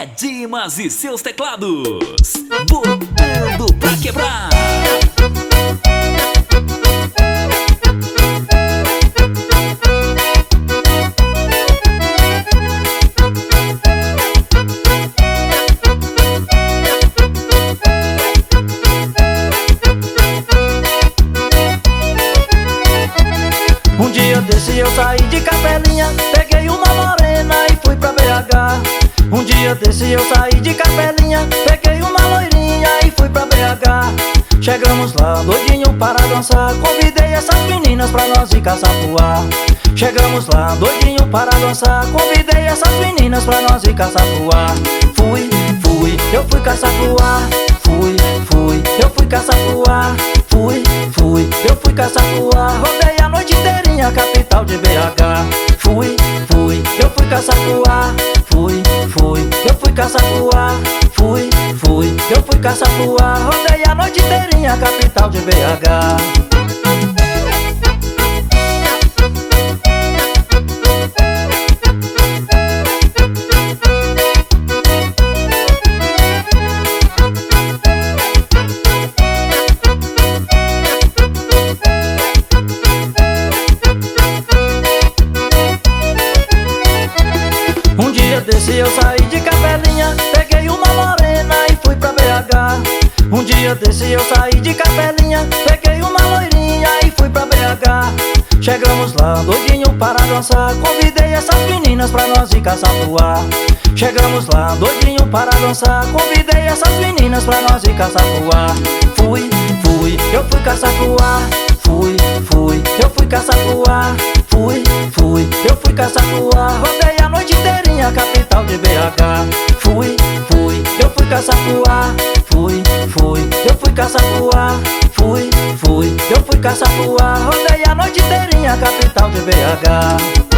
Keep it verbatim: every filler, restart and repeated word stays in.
é Dimas e seus teclados, botando pra quebrar. Um dia desse eu saí de Capelinha, peguei uma morena e fui pra B H. Um dia desse eu saí de Capelinha, peguei uma loirinha e fui pra B H. Chegamos lá, doidinho para dançar, convidei essas meninas pra nós ir caçar voar. Chegamos lá, doidinho para dançar, convidei essas meninas pra nós ir caçar voar. Fui, fui, eu fui caçar voar. Fui, fui, eu fui caçar voar. Fui, fui, eu fui caçar voar. Rodei a noite inteirinha, a capital de B H. Fui, fui, eu fui caçar voar. Fui, fui, eu fui caçar voar. Fui, fui, eu fui caçar voar. Rodei a noite inteirinha, a capital de B H. Um dia desse eu saí de Capelinha, peguei uma morena e fui pra B H. Um dia desse eu saí de Capelinha, peguei uma loirinha e fui pra B H. Chegamos lá, doidinho para dançar, convidei essas meninas pra nós ir caçar voar. Chegamos lá, doidinho para dançar, convidei essas meninas pra nós ir caçar voar. Fui, fui, eu fui caçar voar. Fui, fui, eu fui caçar voar. Fui, fui, eu fui caçar voar. Rodei a noite inteirinha, a capital de B H. Fui, fui, eu fui caçar voar. Fui, fui, eu fui caçar voar. Fui, fui, eu fui caçar voar. Rodei a noite inteirinha, a capital de B H.